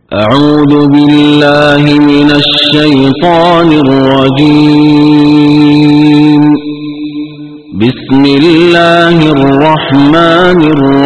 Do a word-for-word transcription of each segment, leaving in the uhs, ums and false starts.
أعوذ بالله من الشيطان الرجيم. بسم الله الرحمن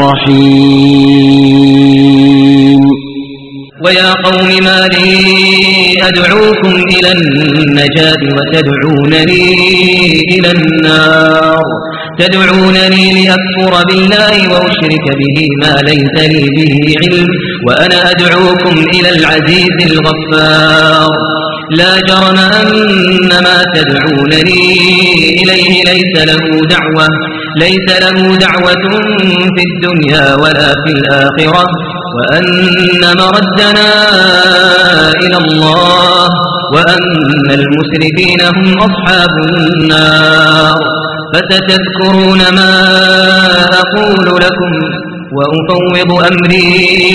الرحيم. ويا قوم ما لي أدعوكم إلى النجاة وتدعونني إلى النار تدعونني لأكفر بالله وأشرك به ما ليس لي به علم وأنا أدعوكم إلى العزيز الغفار. لا جرم أن ما تدعونني إليه ليس له دعوة ليس له دعوة في الدنيا ولا في الآخرة وأن مردنا إلى الله وأن المسرفين هم أصحاب النار. فستذكرون ما أقول لكم وأفوض أمري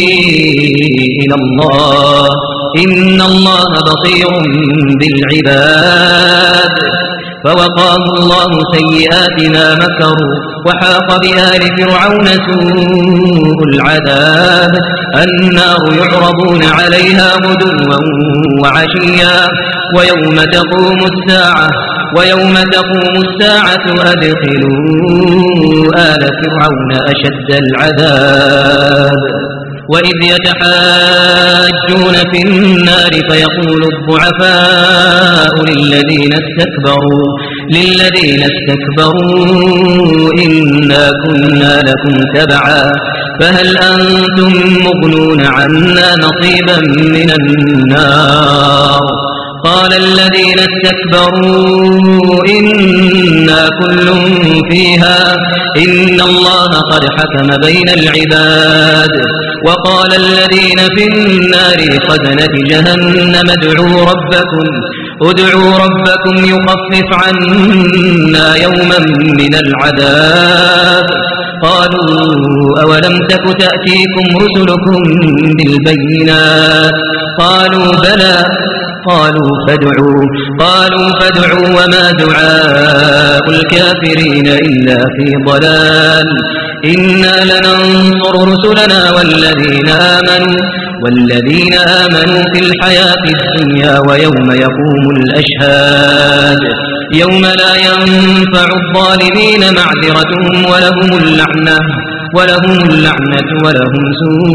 إلى الله إن الله بصير بالعباد. فوقاه الله سيئات ما مكروا وحاق بآل فرعون سوء العذاب. النار يعرضون عليها غدوا وعشيا ويوم تقوم الساعة ويوم تقوم الساعة أدخلوا آل فرعون أشد العذاب. وإذ يتحاجون في النار فيقول الضعفاء للذين استكبروا للذين استكبروا إنا كنا لكم تبعا فهل أنتم مغنون عنا نصيبا من النار. قال الذين استكبروا إنا كل فيها إن الله قد حكم بين العباد. وقال الذين في النار خزنة جهنم ادعوا ربكم ادعوا ربكم يخفف عنا يوما من العذاب. قالوا أولم تك تأتيكم رسلكم بالبينات قالوا بلى قالوا فادعوا قالوا فادعوا وما دعاء الكافرين إلا في ضلال. إنا لننصر رسلنا والذين آمنوا والذين آمنوا في الحياة الدنيا ويوم يقوم الأشهاد يوم لا ينفع الظالمين معذرتهم ولهم اللعنة ولهم اللعنة ولهم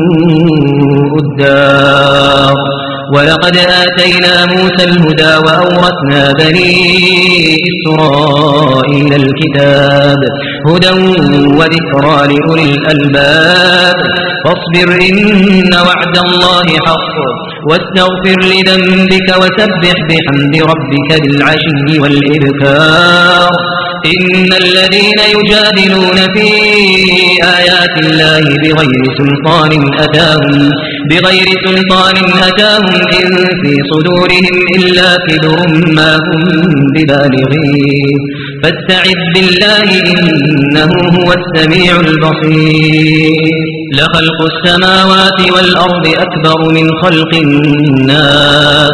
سوء الدار. ولقد آتينا موسى الهدى وأورثنا بني إسرائيل الكتاب هدى وذكرى لأولي الألباب. فاصبر إن وعد الله حق واستغفر لذنبك وسبح بحمد ربك بالعشي والإبكار. إن الذين يجادلون في آيات الله بغير سلطان أتاهم بغير سلطان أتاهم إن في صدورهم إلا كبر ما هم ببالغيه فاستعذ بالله إنه هو السميع البصير. لخلق السماوات والأرض أكبر من خلق الناس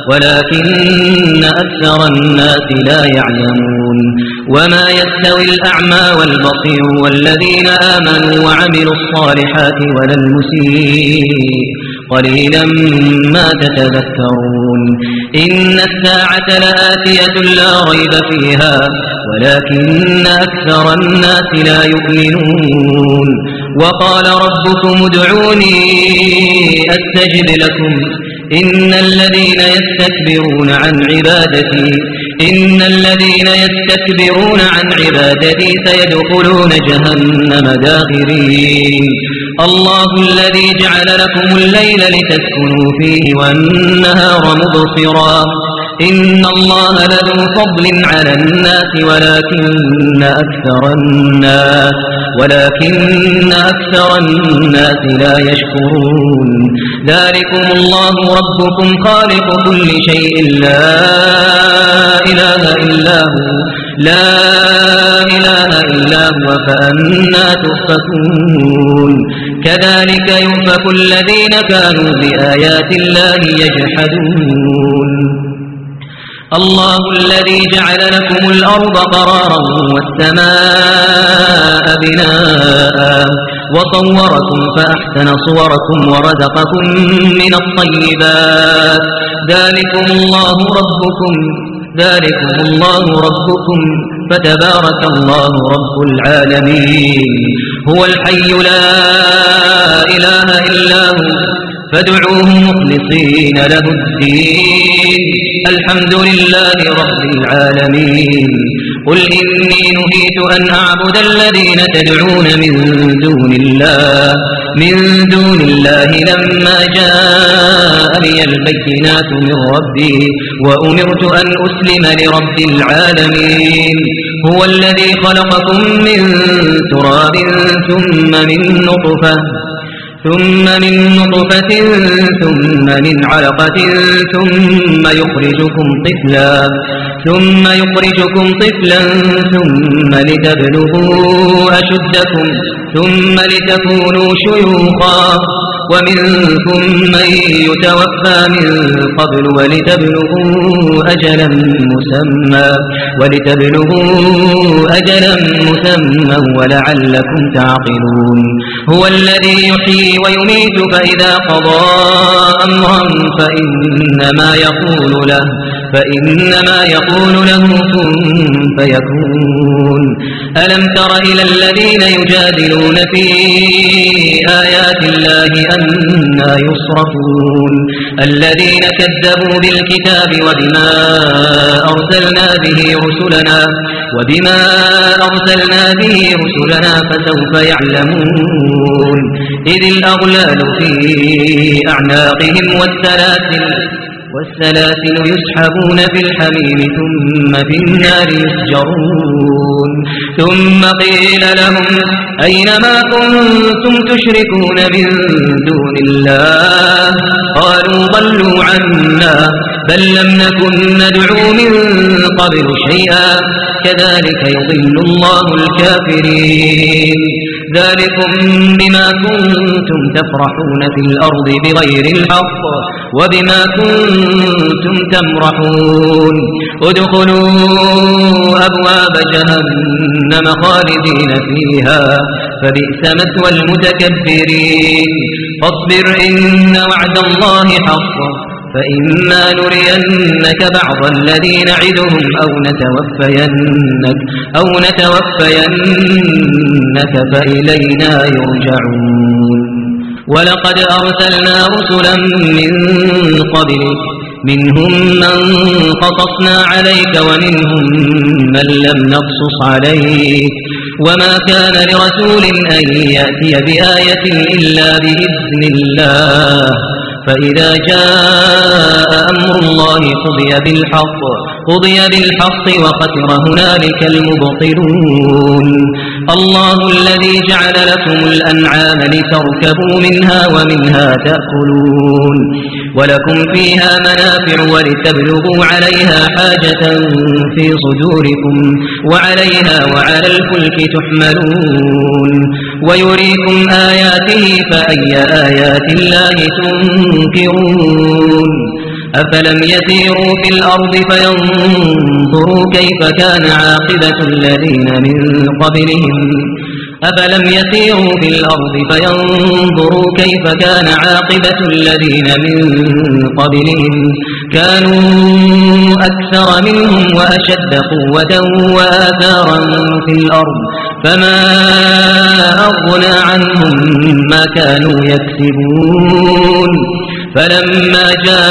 ولكن أكثر الناس لا يعلمون. وما يستوي الأعمى والبصير والذين آمنوا وعملوا الصالحات ولا المسيء قليلا ما تتذكرون. إن الساعة لآتية لا ريب فيها ولكن أكثر الناس لا يؤمنون. وقال ربكم ادعوني أستجب لكم إن الذين يستكبرون عن عبادتي إن الذين يستكبرون عن عبادتي سيدخلون جهنم داخرين. الله الذي جعل لكم الليل لتسكنوا فيه والنهار مبصرا إن الله لذو فضل على الناس ولكن أكثر الناس ولكن أكثر الناس لا يشكرون. ذلكم الله ربكم خالق كل شيء لا إله إلا هو لا إله إلا هو فأنا تؤفكون. كذلك يؤفك الذين كانوا بآيات الله يجحدون. الله الذي جعل لكم الأرض قرارا والسماء بناء وصوركم فأحسن صوركم ورزقكم من الطيبات ذلكم الله ربكم ذلكم الله ربكم فتبارك الله رب العالمين هو الحي لا إله إلا هو فادعوه مخلصين له الدين الحمد لله رب العالمين قل إني نهيت أن أعبد الذين تدعون من دون الله من دون الله لما جاءني البينات من ربي وأمرت أن أسلم لرب العالمين هو الذي خلقكم من تراب ثم من نطفة ثم من نطفة ثم من علقة ثم يخرجكم طفلا ثم يخرجكم طفلا ثم لتبلغوا أشدكم ثم لتكونوا شيوخا ومنكم من يتوفى من قبل ولتبلغوا أجلا مسمى ولتبلغوا أجلا مسمى ولعلكم تعقلون هو الذي يحيي ويميت فإذا قضى أمرا فإنما يقول له فإنما يقول له كن فيكون ألم تر إلى الذين يجادلون في آيات الله أنى يصرفون الذين كذبوا بالكتاب وبما أرسلنا به رسلنا وبما أرسلنا به رسلنا فسوف يعلمون إذ الأغلال في أعناقهم والسلاسل والسلاسل يسحبون في الحميم ثم في النار يسجرون ثم قيل لهم أين ما كنتم تشركون من دون الله قالوا ضلوا عنا بل لم نكن ندعو من قبل شيئا كذلك يضل الله الكافرين ذلكم بما كنتم تفرحون في الأرض بغير الحق وبما كنتم تمرحون ادخلوا أبواب جهنم خالدين فيها فبئس مثوى المتكبرين فاصبر إن وعد الله حق فإما نرينك بعض الذي نعدهم أو نتوفينك أو نتوفينك فإلينا يرجعون ولقد أرسلنا رسلا من قبلك منهم من قصصنا عليك ومنهم من لم نقصص عليك وما كان لرسول أن يأتي بآية إلا بإذن الله فإذا جاء أمر الله قضي بالحق قضي بالحق وخسر هنالك المبطلون الله الذي جعل لكم الأنعام لتركبوا منها ومنها تأكلون ولكم فيها منافع ولتبلغوا عليها حاجة في صدوركم وعليها وعلى الفلك تحملون ويريكم آياته فأي آيات الله تنكرون أفلم يسيروا في الأرض فينظروا كيف كان عاقبة الذين من قبلهم أفلم يسيروا في الأرض فينظروا كيف كان عاقبة الذين من قبلهم كانوا أكثر منهم وأشد قوة وآثارا في الأرض فما أغنى عنهم ما كانوا يكسبون فلما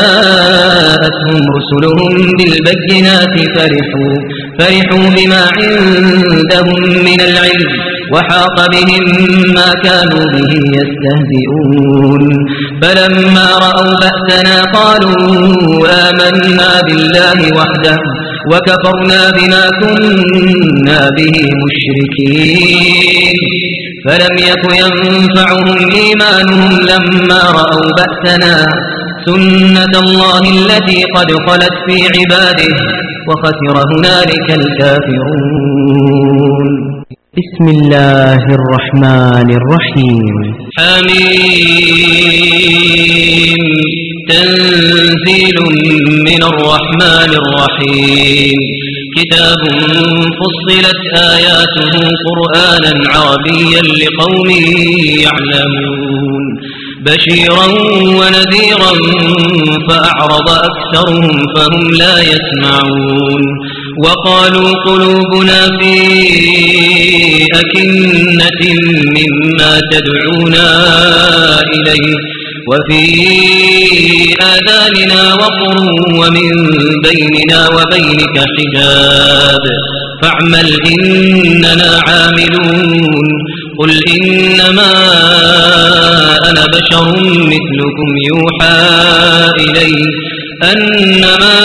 جاءتهم رسلهم بالبينات فرحوا فرحوا بما عندهم من العلم وحاق بهم ما كانوا به يستهزئون فلما رأوا بأسنا قالوا آمنا بالله وحده وكفرنا بما كنا به مشركين فلم يك ينفعهم إيمانهم لما رأوا بأسنا سنة الله التي قد خلت في عباده وخسر هنالك الكافرون بسم الله الرحمن الرحيم حميم تنزيل من الرحمن الرحيم كتاب فصلت آياته قرآنا عربيا لقوم يعلمون بشيرا ونذيرا فأعرض أكثرهم فهم لا يسمعون وقالوا قلوبنا في أكنة مما تدعونا إليه وفي آذاننا وقر ومن بيننا وبينك حجاب فاعمل إننا عاملون قل إنما أنا بشر مثلكم يوحى إلي أنما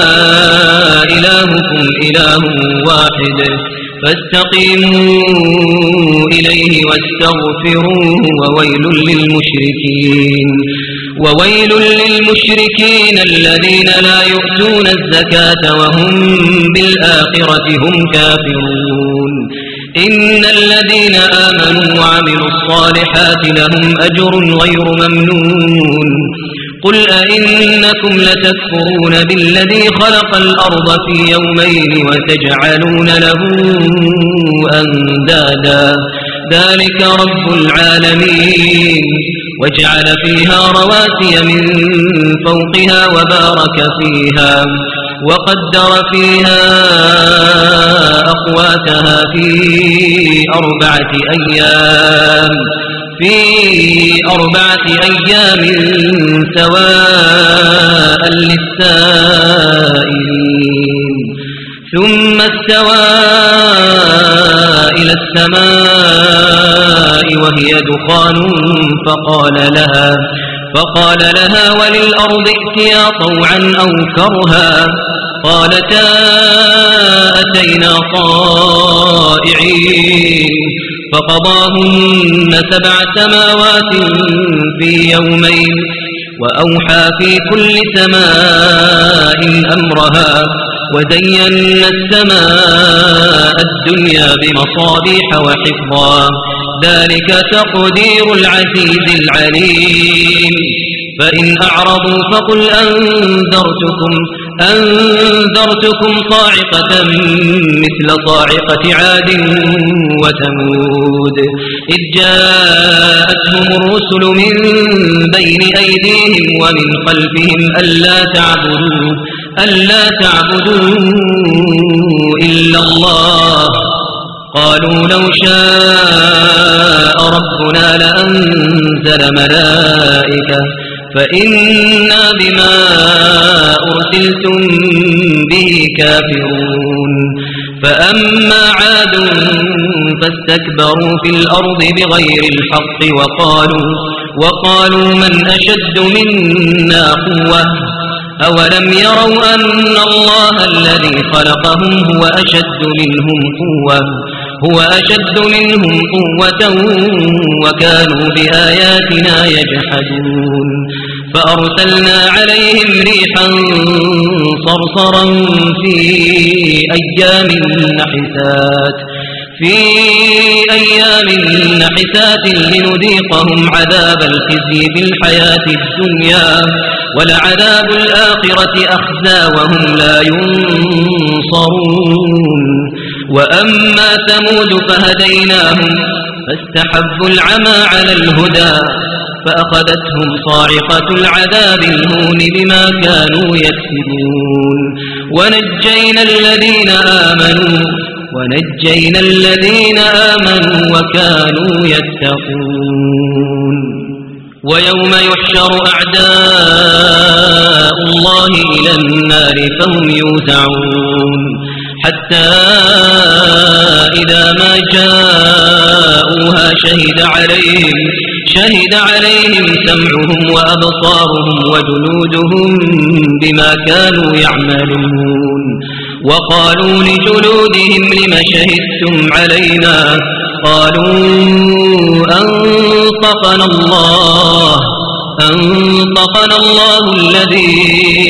إلهكم إله واحد فاستقيموا إليه واستغفروه وويل للمشركين وويل للمشركين الذين لا يؤتون الزكاة وهم بالآخرة هم كافرون إن الذين آمنوا وعملوا الصالحات لهم أجر غير ممنون قل أئنكم لتكفرون بالذي خلق الأرض في يومين وتجعلون له أندادا ذلك رب العالمين وجعل فيها رواسي من فوقها وبارك فيها وقدر فيها أقواتها في أربعة أيام في أربعة أيام سواء للسائلين ثم استوى إلى السماء وهي دخان فقال لها فقال لها وللأرض ائتيا طوعا أو كرها قالتا أتينا طائعين فقضاهن سبع سماوات في يومين وأوحى في كل سماء أمرها وزينا السماء الدنيا بمصابيح وحفظا ذلك تقدير العزيز العليم فإن أعرضوا فقل أنذرتكم أنذرتكم صاعقة مثل صاعقة عاد وثمود إذ جاءتهم الرسل من بين أيديهم ومن خلفهم ألا تعبدوا ألا تعبدوا إلا الله قالوا لو شاء ربنا لأنزل ملائكة فإنا بما أرسلتم به كافرون فأما عاد فاستكبروا في الأرض بغير الحق وقالوا وقالوا من أشد منا قوة أولم يروا أن الله الذي خلقهم هو أشد منهم قوة هو أشد منهم قوة وكانوا بآياتنا يجحدون فأرسلنا عليهم ريحا صرصرا في أيام نحسات في أيام نحسات لنذيقهم عذاب الخزي في الحياة الدنيا ولعذاب الآخرة أخزى وهم لا ينصرون وأما ثمود فهديناهم فاستحبوا العمى على الهدى فأخذتهم صاعقة العذاب الهون بما كانوا يكسبون ونجينا الذين آمنوا ونجينا الذين آمنوا وكانوا يتقون ويوم يحشر أعداء الله إلى النار فهم يوزعون حتى إذا ما جاءوها شهد عليهم شهد عليهم سمعهم وأبصارهم وجلودهم بما كانوا يعملون وقالوا لجلودهم لم شهدتم علينا قالوا أنطقنا الله أنطقنا الله الذي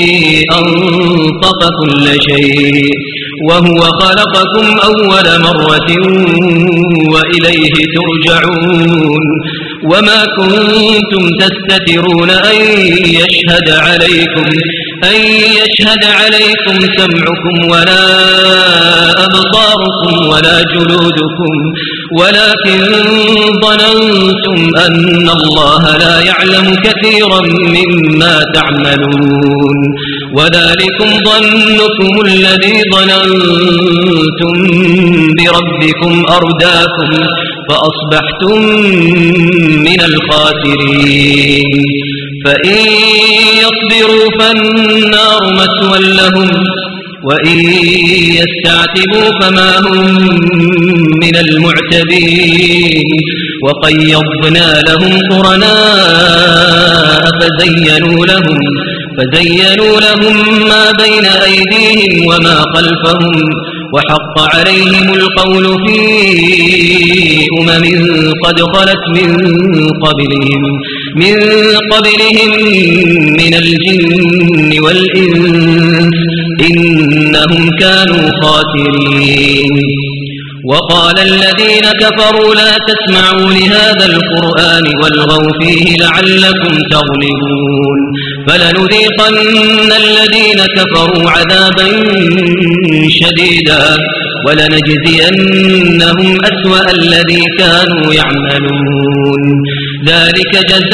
أنطق كل شيء وهو خلقكم أول مرة وإليه ترجعون وما كنتم تستترون أن يشهد عليكم أن يشهد عليكم سمعكم ولا أبصاركم ولا جلودكم ولكن ظننتم أن الله لا يعلم كثيرا مما تعملون وذلكم ظنكم الذي ظننتم بربكم أرداكم فأصبحتم من الخاسرين فإن يصبروا فالنار مثوى لهم وإن يستعتبوا فما هم من المعتبين وقيضنا لهم قرناء فزينوا لهم فزينوا لهم ما بين أيديهم وما خلفهم وحق عليهم القول في أمم قد خلت من قبلهم من قبلهم من الجن والإنس إنهم كانوا خاسرين وقال الذين كفروا لا تسمعوا لهذا القرآن والغوا فيه لعلكم تغلبون فلنذيقن الذين كفروا عذابا شديدا ولنجزينهم أسوأ الذي كانوا يعملون ذلك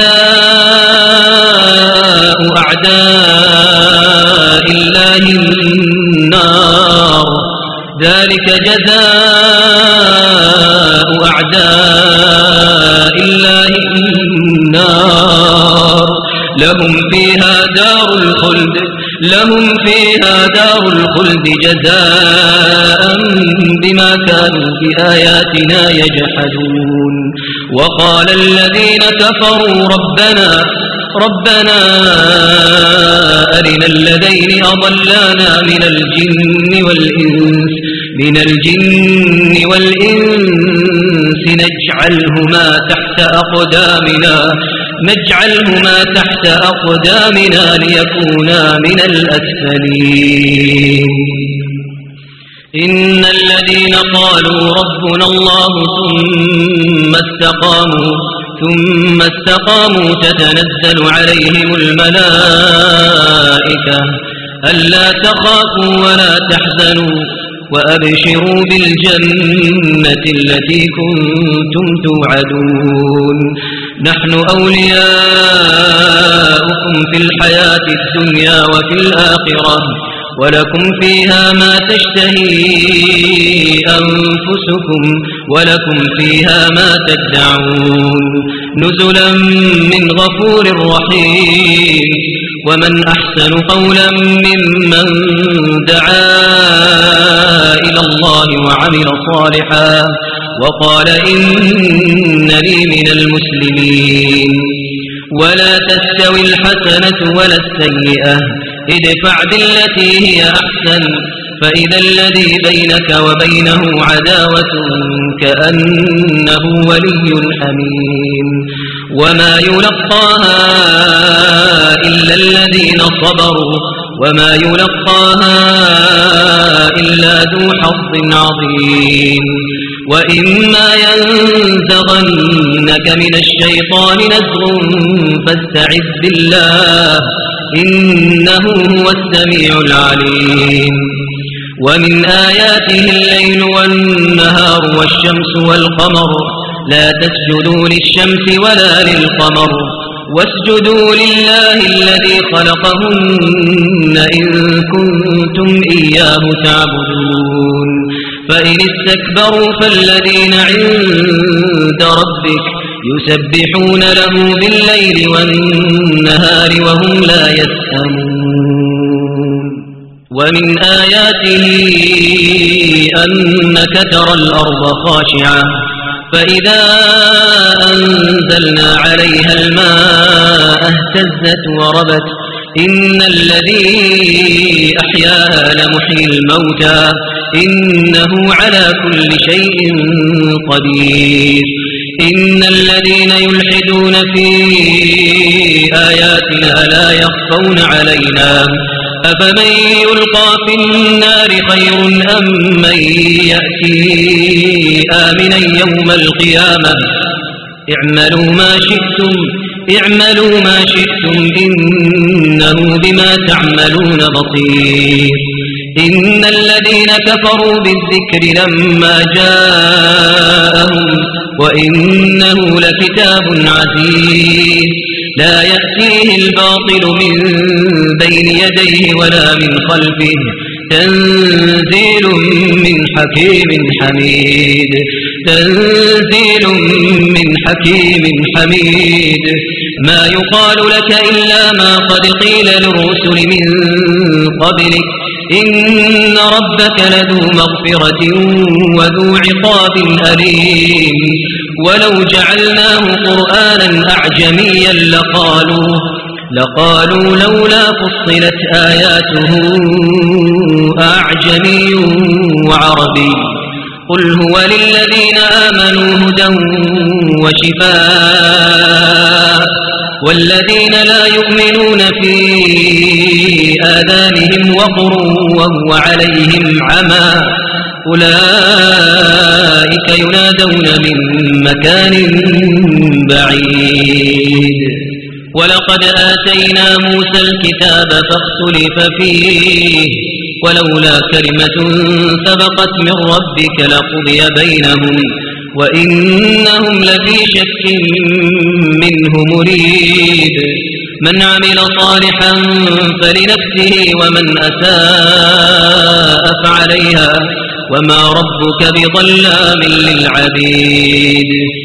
جزاء أعداء الله النار ذلك جزاء أعداء الله النار لهم فيها دار الخلد لهم فيها دار الخلد جزاء بما كانوا بآياتنا يجحدون وقال الذين كفروا ربنا ربنا أرنا الذين أضلانا من الجن والإنس من الجن والإنس نجعلهما تحت أقدامنا نجعلهما تحت أقدامنا ليكونا من الأسفلين إن الذين قالوا ربنا الله ثم استقاموا ثم استقاموا تتنزل عليهم الملائكة ألا تخافوا ولا تحزنوا وأبشروا بالجنة التي كنتم توعدون نحن أولياؤكم في الحياة الدنيا وفي الآخرة ولكم فيها ما تشتهي أنفسكم ولكم فيها ما تدعون نزلا من غفور رحيم ومن أحسن قولا ممن دعا إلى الله وعمل صالحا وقال إنني من المسلمين ولا تستوي الحسنة ولا السيئة ادفع بالتي هي أحسن فإذا الذي بينك وبينه عداوة كأنه ولي حميم وما يلقاها إلا الذين صبروا وما يلقاها إلا ذو حظ عظيم وإما ينزغنك من الشيطان نزغ فاستعذ بالله إنه هو السميع العليم ومن آياته الليل والنهار والشمس والقمر لا تسجدوا للشمس ولا للقمر واسجدوا لله الذي خلقهن إن كنتم إياه تعبدون فإن استكبروا فالذين عند ربك يسبحون له بالليل والنهار وهم لا يسأمون ومن آياته أنك ترى الأرض خاشعة فإذا أنزلنا عليها الماء اهتزت وربت إن الذي أحياها لمحيي الموتى إنه على كل شيء قدير إن الذين يلحدون في آياتنا لا يخفون علينا أفمن يلقى في النار خير أم من يأتي آمنا يوم القيامة اعملوا ما شئتم اعملوا ما شئتم إنه إنه بما تعملون بصير إن الذين كفروا بالذكر لما جاءهم وإنه لكتاب عزيز لا يأتيه الباطل من بين يديه ولا من خلفه تنزيل من حكيم حميد تنزيل من حكيم حميد ما يقال لك إلا ما قد قيل للرسل من قبلك إن ربك لذو مغفرة وذو عقاب أليم ولو جعلناه قرآنا أعجميا لقالوا لقالوا لولا فصلت آياته أعجمي وعربي قل هو للذين آمنوا هدى وشفاء والذين لا يؤمنون في آذانهم وقر وهو عليهم عمى أولئك ينادون من مكان بعيد ولقد آتينا موسى الكتاب فاختلف فيه ولولا كلمة سبقت من ربك لقضي بينهم وإنهم لفي شك منه مريب من عمل صالحا فلنفسه ومن أساء فعليها وما ربك بظلام للعبيد